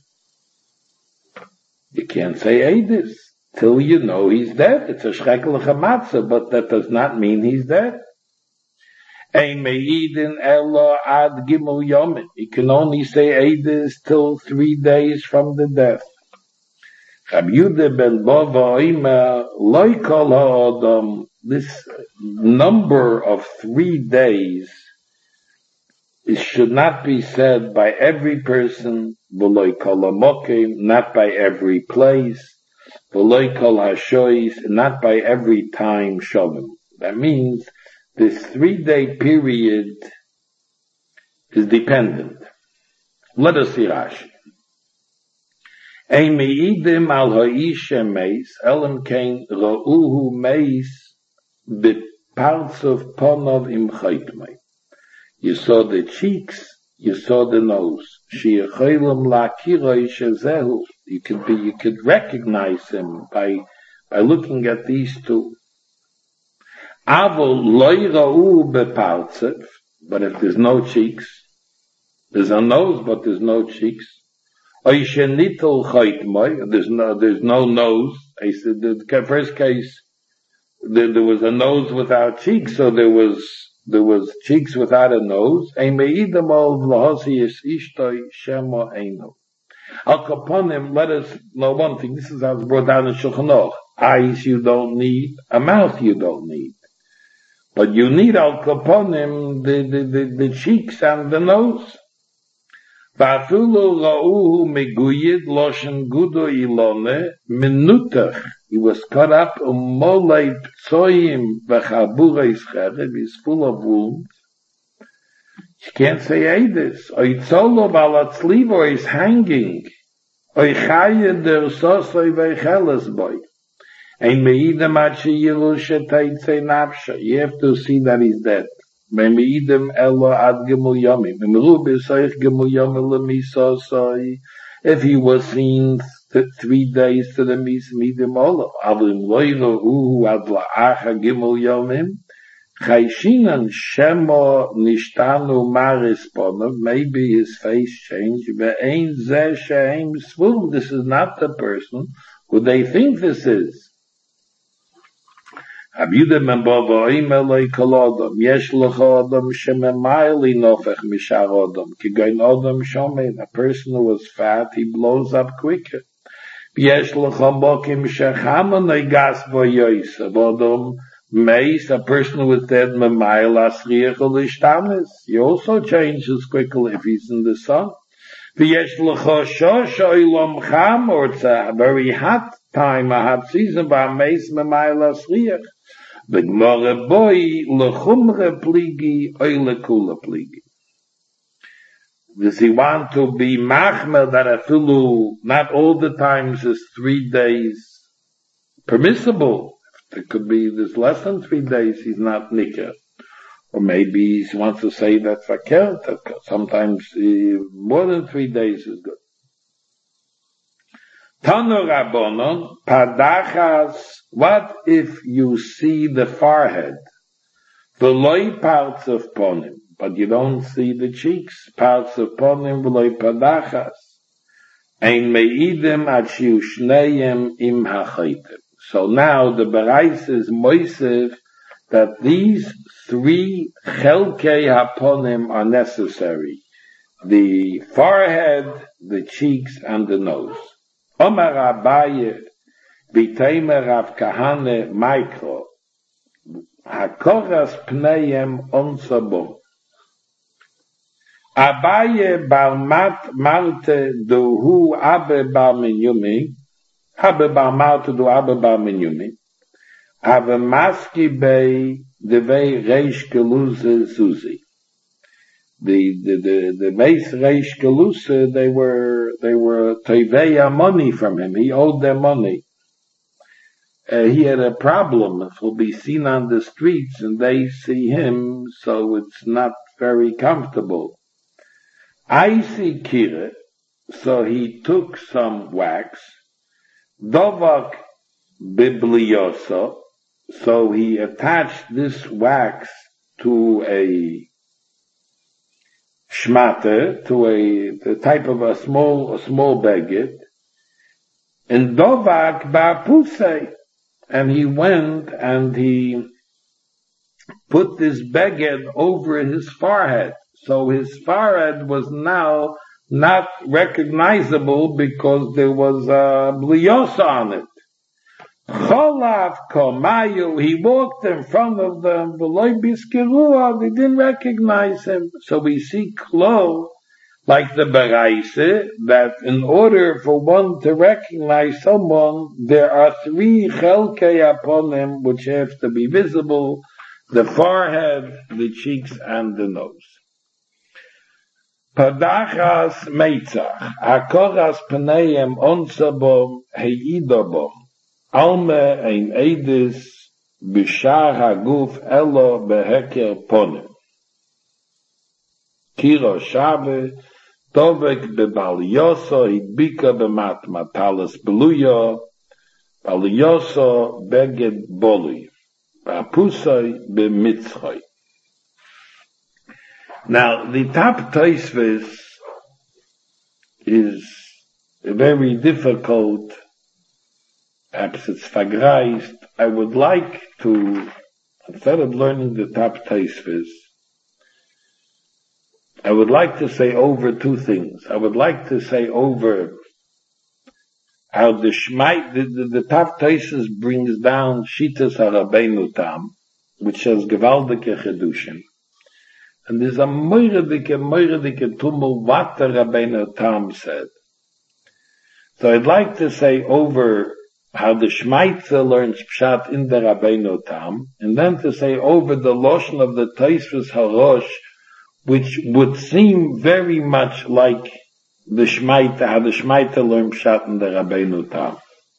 You can't say Eidus till you know he's dead. It's a shrekel chamatzah, but that does not mean he's dead. Ein meidin elo ad gimel yomin. You can only say Eidus till three days from the death. Rab Yehuda ben Bava oimer lo kol ha'adam. This number of three days, it should not be said by every person, v'lo kol hamokim, not by every place, v'lo kol hashois, not by every time shalom. That means this three-day period is dependent. Let us see Rashi. Ein meidim al ha'isha meis, elam kein ra'uhu meis b'partzov ponov im chaytmei. You saw the cheeks, you saw the nose. You could be, you could recognize him by, by looking at these two. But if there's no cheeks, there's a nose, but there's no cheeks. There's no, there's no nose. I said the first case, there, there was a nose without cheeks, so there was, there was cheeks without a nose. Al kaponim, let us know one thing. This is how it's brought down in Shulchan Aruch. Eyes you don't need, a mouth you don't need. But you need al kaponim, the, the, the, the cheeks and the nose. Va'afulu ra'uhu meguyid loshen gudo ilone minutach. He was cut up umolei psoim v'chaburei scherev. He's full of wounds. You can't say Eidus. Oy tzolo balatzliv, or he's hanging. Oy chaye der sosoi v'cheles boy. Ein meidem ad sheyilu sheteitzei nafsha. You have to see that he's dead. Ein meidem elo ad gemul yomim. Imru b'soich gemul yomim lemisosoi. If he was seen th- three days to the mis meidem olo. Avim loyro uhu ad la'acha gemul yomim. Chayshinan shemo nishtanu maris ponov. Maybe his face changed. Ve'ein zeh she'eim svum. This is not the person who they think this is. Rab Yehuda ben Bava oimer lo kol adam yesh lecha adam shememayli nofech mishar adam kigein adam shomer. A person who was fat, he blows up quicker. Yesh lecha mokim shechama negas v'yoysev adam meis. A person who was dead memayl asriach l'ishtanis, he also changes quickly if he's in the sun. V'yesh l'cho shosh oilom cham, or it's a very hot time, a hot season, ba'ameis memayla sliach. V'gmore boi l'chumre pligi, oile kula pligi. Does he want to be machmel that afilu, not all the times is three days permissible? It could be there's less than three days he's not nikah. Or maybe he wants to say that fakir, that sometimes uh, more than three days is good. Tanu Rabbonon, padachas, what if you see the forehead, the loy parts of ponim, but you don't see the cheeks, parts of ponim, loy padachas, ein meidim achiu shneim im hachaitem. So now the Berais is moisef that these three chelkei haponim are necessary. The forehead, the cheeks, and the nose. Omar Abaye, B'teimer Rav Kahane Maikro, Hakoras Pneyem Onsabom. Abaye Bar Mat Marte Duhu Abe Bar Minyumi, Abe Bar Marte Du Abe Bar Minyumi, Ave Maski Bei Devei Reish Geluze Suzi. The the the the base Reish Geluze, they were they were Teveya money from him. He owed them money. Uh, he had a problem. It will be seen on the streets, and they see him, so it's not very comfortable. I see Kire, so he took some wax. Dovak Biblioso. So he attached this wax to a shmate, to a the type of a small a small baguette, and dovak ba'pusei, and he went and he put this baguette over his forehead. So his forehead was now not recognizable because there was a bliosa on it. Cholav komayu, he walked in front of them, v'loy biskirua, they didn't recognize him. So we see Klo, like the Berais, that in order for one to recognize someone, there are three chelkei upon him which have to be visible: the forehead, the cheeks, and the nose. Padachas meitzach, akoras pneim onsabom heidobom. Alme ein Eidis b'shar haguf elo beheker ponim. Kiro shabe, tovek bebalioso hidbika bemat matalas beluyo, balioso beged boli, ba'pusoi b'mitzchoi. Now, the top Tosfos is very difficult. Perhaps it's vergreist. I would like to, instead of learning the top Tosfos, I would like to say over two things. I would like to say over how the Shmai, the, the, the top Tosfos brings down Shitas HaRabbeinu Tam, which has Gewaldike Chedushim. And there's a moiredike, moiredike tumul what the Rabbeinu Tam said. So I'd like to say over how the Shmaitzer learns Pshat in the Rabbeinu Tam, and then to say over the Loshen of the Tosfos HaRosh, which would seem very much like the Shmaitzer, how the Shmaitzer learns Pshat in the Rabbeinu Tam.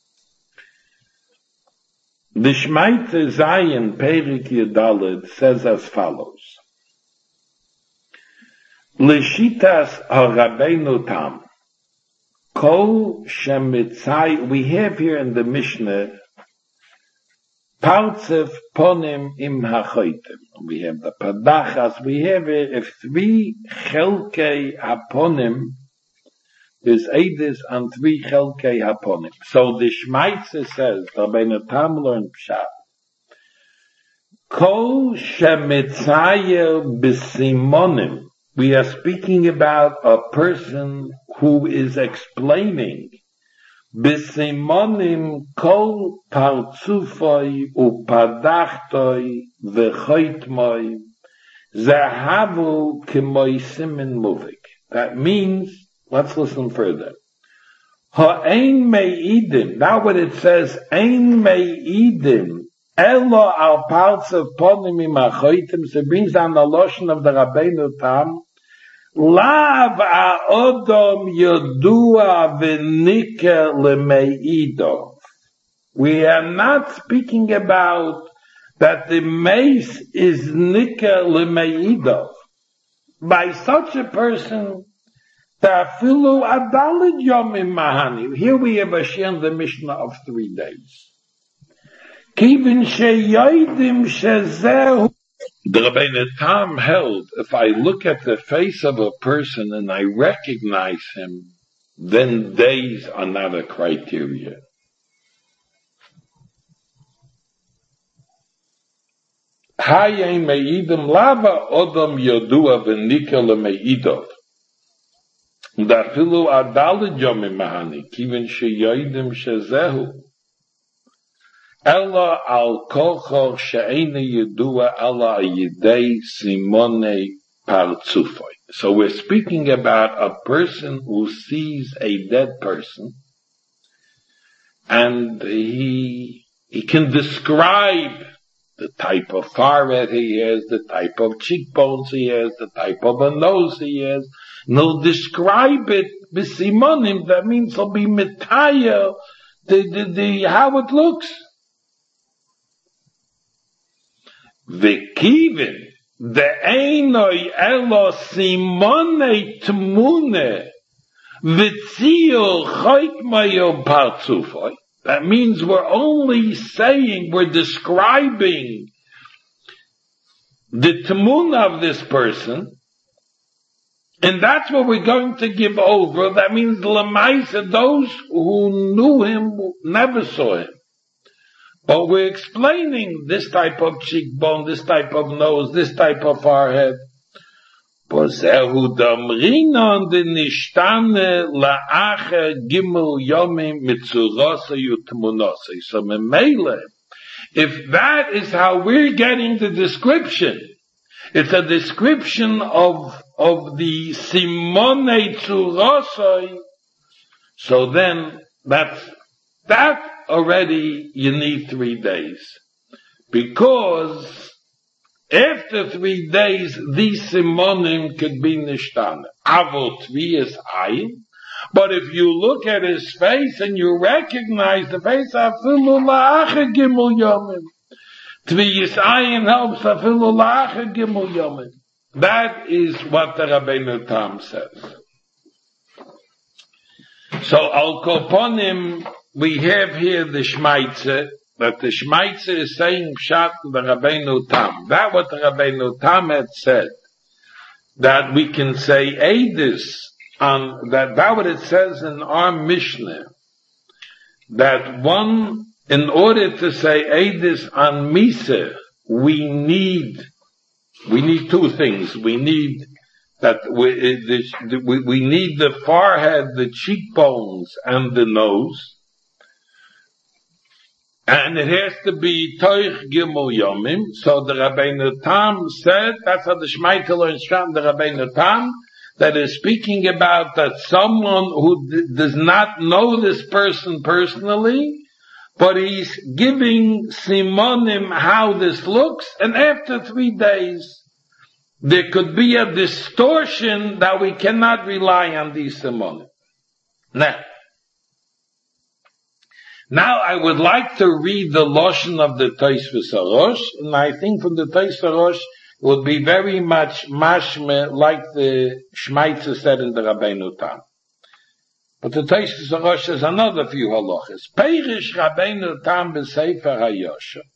The Shmaitzer Zayin Perik Yedalid says as follows: L'shitas HaRabbeinu Tam, Kol Shemitzai, we have here in the Mishnah, Partzef Ponim Im Hachoitem. We have the Padachas, we have it, if three Chelkei Haponim, there's Eidis and three Chelkei Haponim. So the Shmaitzer says, Rabbeinu Tam learned Pshat, Kol Shemitzai B'Simonim. We are speaking about a person who is explaining B'simonim kol partzufoi upadachtoi v'choitmoi zahavu k'moi simin muvik. That means Let's listen further. Ha'ein me'idim. Now when it says, ein me'idim, elo al parts of ponim imachoitim, so it brings down the lotion of the Rabbeinu Tam, lav ha'odom yodua v'nika leme'ido. We are not speaking about that the mace is nika leme'ido. By such a person, ta'afilu adalid yomim mahani. Here we have a shir in the Mishnah of three days. Kivin sheyoidim shezehu. The Rabbeinu Tam held, if I look at the face of a person and I recognize him, then days are not a criteria. Hayein meidim lava odom yodua v'nika lemeidov. Dafilu adalid yomim mahani. Kivin sheyoidim shezehu. Ella al kochor she'ene yedua ala yidei simone partzufoi. So we're speaking about a person who sees a dead person, and he he can describe the type of forehead he has, the type of cheekbones he has, the type of a nose he has, and he'll describe it b'simonim. That means he'll be metaya the the, the how it looks. V'kivin de'enoi elo simone tmune v'tzio choikmayo partzufoi. That means we're only saying, we're describing the tmuna of this person, and that's what we're going to give over. That means l'maisa, those who knew him never saw him. But we're explaining this type of cheekbone, this type of nose, this type of forehead. Pozehu damrinon de nishtane la'acher gimel yomim mitzurose yutmunose. So memele, if that is how we're getting the description, it's a description of of the simone tzurose. So then that's that. Already you need three days. Because after three days, these simonim could be nishtana. Avot tviyas ayin. But if you look at his face and you recognize the face, afilu la'acha gimel yomim. Tviyas ayin helps afilu la'acha gimel yomim. That is what the Rabbeinu Tam says. So al koponim, we have here the Shmaitze, that the Shmaitze is saying Pshat the Rabbeinu Tam. That what the Rabbeinu Tam had said, that we can say Eidus on, that that what it says in our Mishnah, that one, in order to say Eidus on Misa, we need, we need two things. We need that we, the, we, we need the forehead, the cheekbones, and the nose. And it has to be Toich Gimel Yomim. So the Rabbeinu Tam said, that's how the Shmaitel and Shram, the Rabbeinu Tam, that is speaking about that someone who d- does not know this person personally, but he's giving Simonim how this looks, and after three days, there could be a distortion that we cannot rely on these Simonim. Now, Now I would like to read the Lashon of the Tosfos Harosh, and I think from the Tosfos Harosh it would be very much mashme like the Shmaitze said in the Rabbeinu Tam. But the Tosfos Harosh has another few halachas. Peirish Rabbeinu Tam b'Sefer HaYosher.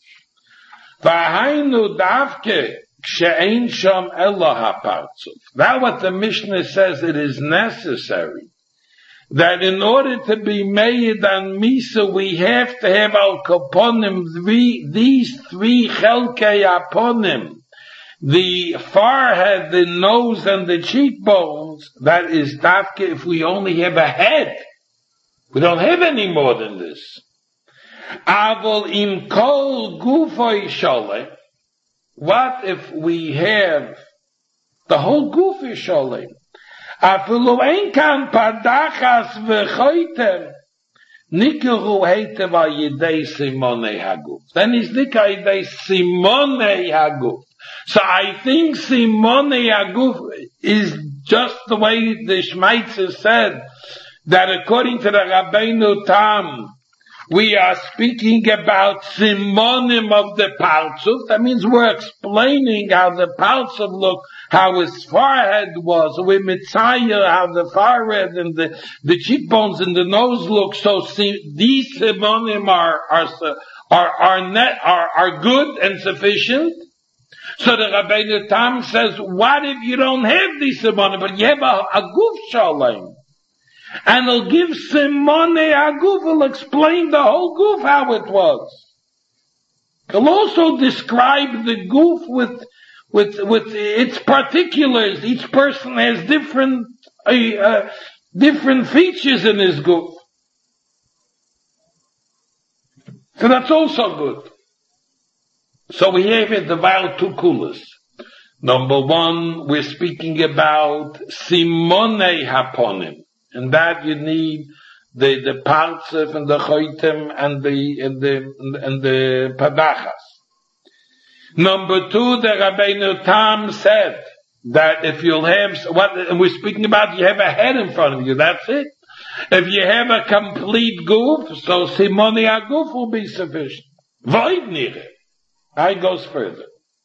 V'hainu davke kshe'ein sham elo hapartzuf. That what the Mishnah says, it is necessary that in order to be made on Misa, we have to have al kaponim, three, these three chelkei aponim, the forehead, the nose, and the cheekbones. That is dafke if we only have a head. We don't have any more than this. Avol im kol gufoi shole. What if we have the whole guf is shole? Afilu ein kan padachas v'choitem. Nikeru heite va yidei simone haguf. Then is nika yidei simone haguf. So I think simone haguf is just the way the Shmaitzer said, that according to the Rabbeinu Tam, we are speaking about simonim of the partsuf. That means we're explaining how the partsuf look, how his forehead was, with Mitzayah, how the forehead and the, the cheekbones and the nose look. So see, these simonim are, are, are, are, net, are, are good and sufficient. So the Rabbeinu Tam says, what if you don't have these simonim, but you have a, a guf shalom? And he'll give simone aguf, he'll explain the whole goof how it was. He'll also describe the goof with, with, with its particulars. Each person has different, uh, uh, different features in his goof. So that's also good. So we have it about two kulas. Number one, we're speaking about simone haponim. And that you need the, the partsef and the choitem and the, and the, and the padachas. Number two, the Rabbeinu Tam said that if you'll have, what, and we're speaking about, you have a head in front of you, that's it. If you have a complete goof, so simone aguf will be sufficient. Void nire. I goes further.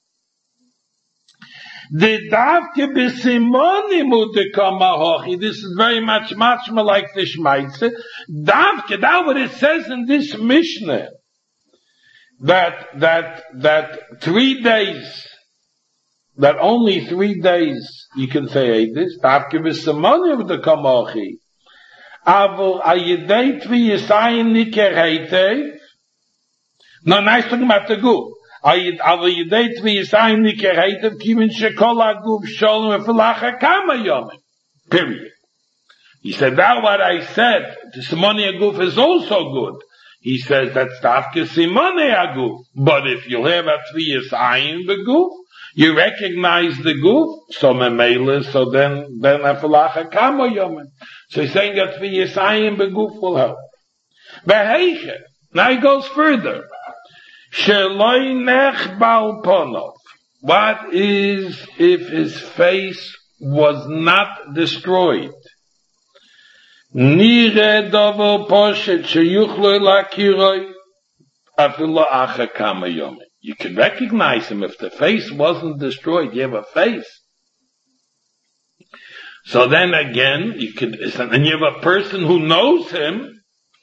The davke b'simonim u'tekama hochi. This is very much, much more like the Shmaitzer. Davke, that's what it says in this Mishnah. That, that, that three days, that only three days you can say this. Davke b'simonim u'tekama hochi. Aval ayidei tvi yisayin niker heitev. No, nice talking about the guf. Ayid ava yidei tvi yisayin niker heitev kimin shekol haguf sholem v'falacha kama yomim. Period. He said, now what I said, the simone haguf is also good. He says that's tafke simone haguf. But if you have a tvi yisayin beguf, you recognize the guf, so memela, so then, then a falacha kama yomim. So he's saying that tvi yisayin beguf will help. V'heiche. Now he goes further. Sheloi nech bal ponov. What is if his face was not destroyed? Nire dovo poshet sheyuchlo lakiroi afilo acha kama yomim. You can recognize him if the face wasn't destroyed. You have a face. So then again, you could, and you have a person who knows him.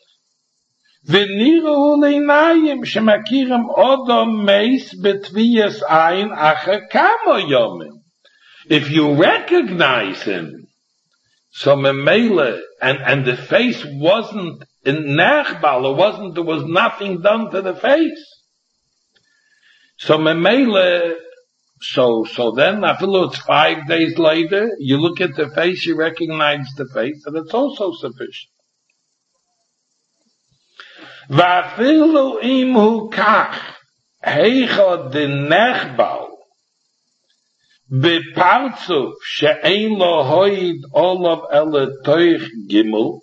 V'niru leinayim shemakirim odom meis betviyas ayin acher kamo yomim. If you recognize him, so memele, and, and the face wasn't in nechbal, it wasn't, there was nothing done to the face. So memele, so, so then, I feel it's five days later, you look at the face, you recognize the face, and it's also sufficient. Vafilu imhu kach heicha de nechbal bepartzuf she'ein lo hoid olav ele toich gimel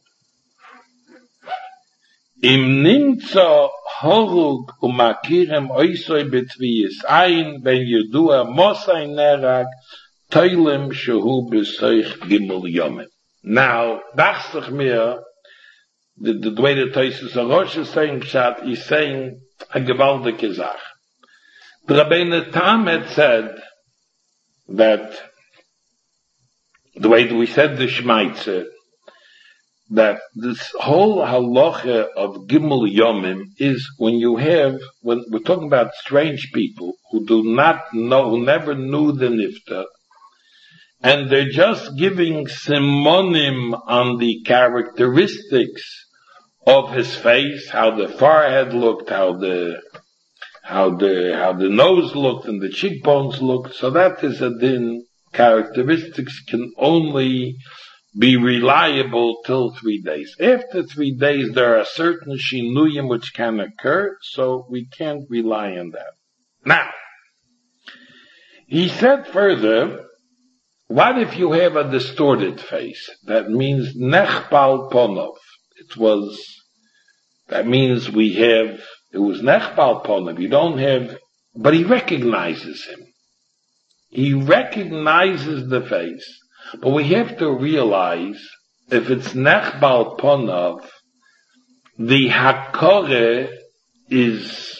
im nimtza horug umakirem oisoi betviyis ein ben yedua mosai nerag toilem shehu besoich gimel yomim. Now, dachsich mir, The, the, the way the Tosis Arosh is saying Pshat, he's saying a gewaldige Zach. The Rabbeinu Tam had said that, the way that we said the Shmaitzer, that this whole halacha of Gimel Yomim is when you have, when we're talking about strange people who do not know, who never knew the Nifta, and they're just giving simonim on the characteristics of his face, how the forehead looked, how the, how the, how the nose looked and the cheekbones looked. So that is a din. Characteristics can only be reliable till three days. After three days, there are certain shinuyim which can occur, so we can't rely on that. Now, he said further, what if you have a distorted face? That means nechbal ponov. It was, that means we have, it was nechbal ponov. You don't have, but he recognizes him. He recognizes the face. But we have to realize, if it's nechbal ponov, the hakore is,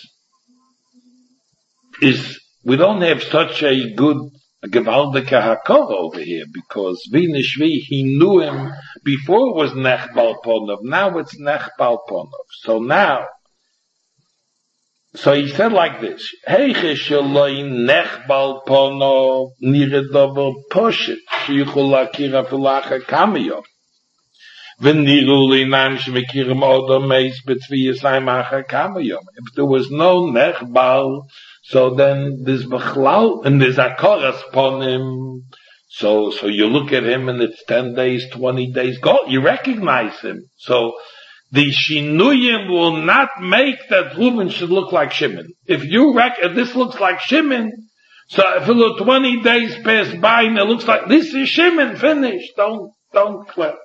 is, we don't have such a good gewaldige hakore over here, because Vinishvi, he knew him before it was nechbal ponov, now it's nechbal ponov. So now, so he said like this, Heiche shaloi nechbal ponov niredover poshet, shichul akira filacha kamiyo. If there was no nechbal, so then there's bechlau, and there's a chorus upon him. So, so you look at him and it's ten days, twenty days, go, you recognize him. So, the shinuyim will not make that Reuben should look like Shimon. If you rec- if this looks like Shimon, so if it twenty days pass by and it looks like, this is Shimon, finish, don't, don't clip.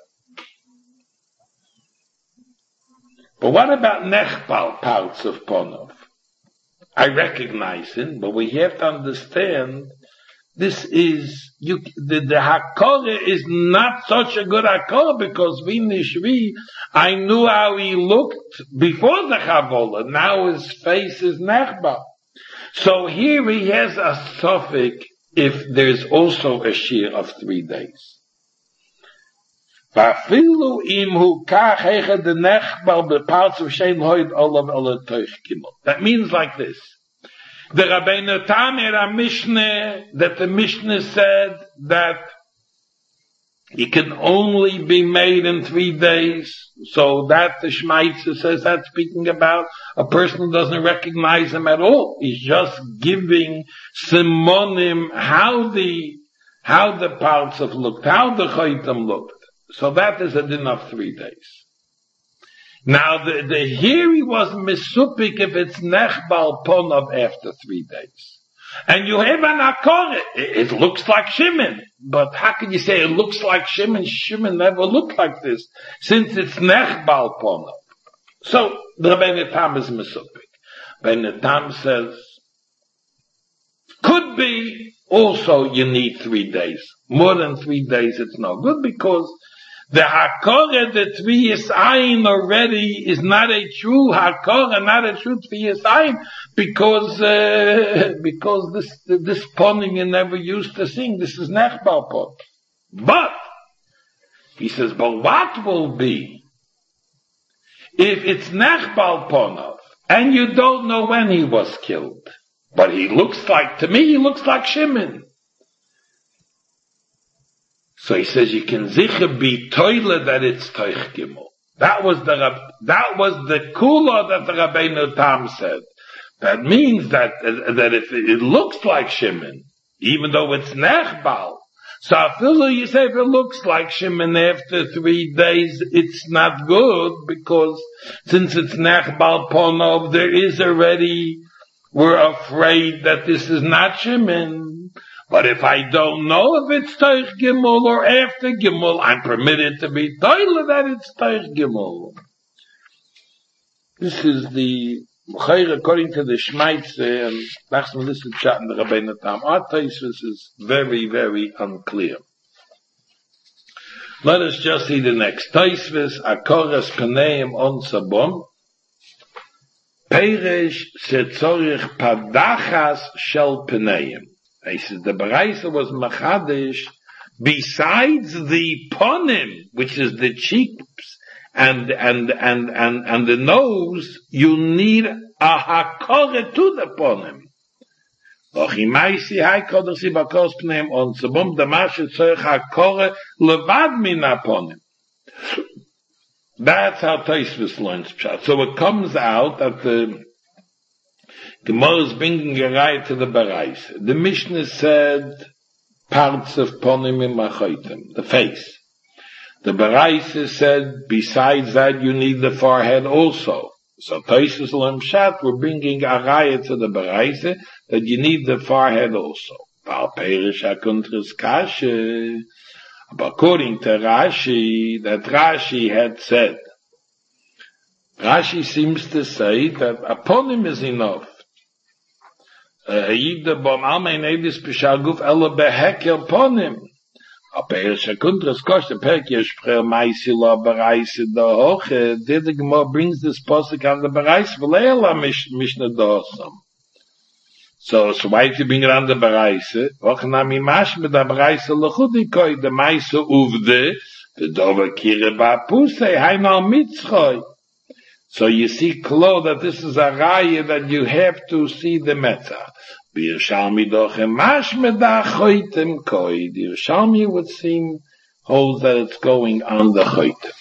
But what about nechbal parts of Ponov? I recognize him, but we have to understand this is, you, the, the hakore is not such a good hakore because Vinishvi, I knew how he looked before the Chavola. Now his face is nechbal. So here he has a suffix if there's also a shear of three days. That means like this. The Rabbeinu Tam had a Mishnah, that the Mishnah said that it can only be made in three days. So that the Shmaitzer says that's speaking about a person who doesn't recognize him at all. He's just giving simonim how the, how the parts have looked, how the chaytam looked. So that is a din of three days. Now the, the here he was misupik if it's nechbal ponov after three days. And you have an akor, it, it looks like Shimon. But how can you say it looks like Shimon? Shimon never looked like this, since it's nechbal ponov. So the Rabbeinu Tam is misupik. Rabbeinu Tam says, could be also you need three days. More than three days it's no good, because the hakore, the tviyas ayin already is not a true hakore, not a true tviyas ayin, because, uh, because this, this poning you never used to sing. This is nechbal pon. But, he says, but what will be if it's nechbal ponov, and you don't know when he was killed, but he looks like, to me, he looks like Shimon. So he says you can zicher be toile that it's Toich Gimel. That was the that was the kula that the Rabbeinu Tam said. That means that that if it looks like Shimon, even though it's nechbal, so afilu you say if it looks like Shimon after three days, it's not good, because since it's nechbal ponov, there is already, we're afraid that this is not Shimon. But if I don't know if it's Toich Gimel or after Gimel, I'm permitted to be toile that it's Toich Gimel. This is the Chayr according to the Shmaitzer, and that's when this is chat in the Rabbeinu Tam. Our Tosfos is very, very unclear. Let us just see the next Tosfos. Akoras Kaneim on Sabon. Peresh Setzorich Padachas Shel Peneim. He says the Baraisa was machadish, besides the ponim, which is the cheeks and and and and and the nose, you need a hakore to the ponim. Ochimaisi hai kodersi bakos pneim on sebum damash tzorich hakore levad min ponim. That's how Tosfos learns pshat. So it comes out that the Gemara is bringing a raya to the Baraisa. The Mishnah said parts of ponim in machoitim, the face. The Baraisa said besides that you need the forehead also. So Tosfos Lam Shat, we're bringing a raya to the Baraisa that you need the forehead also. Val Perish HaKuntras Kashe. But according to Rashi, that Rashi had said, Rashi seems to say that upon him is enough. Yida bom almein edis b'shaguf ela behekel upon him. A Perish HaKuntras Kashe, Perk Yeshpreh Maisi la Bereise da hoche, the Gemara brings this posuk on the Bereise, v'leila Mishnah dosam. So, so why you bring it on the Bereise? Och nami mash mit der Bereise lechudikoi, the Meise uvde, the Dover kire ba pusei, hainal mitzchoi. So you see, Klo, that this is a raya that you have to see the Metzach. B'Yerushalmi dochem mash mit der choitem koi. The Yerushalmi would seem holds that it's going on the choitem.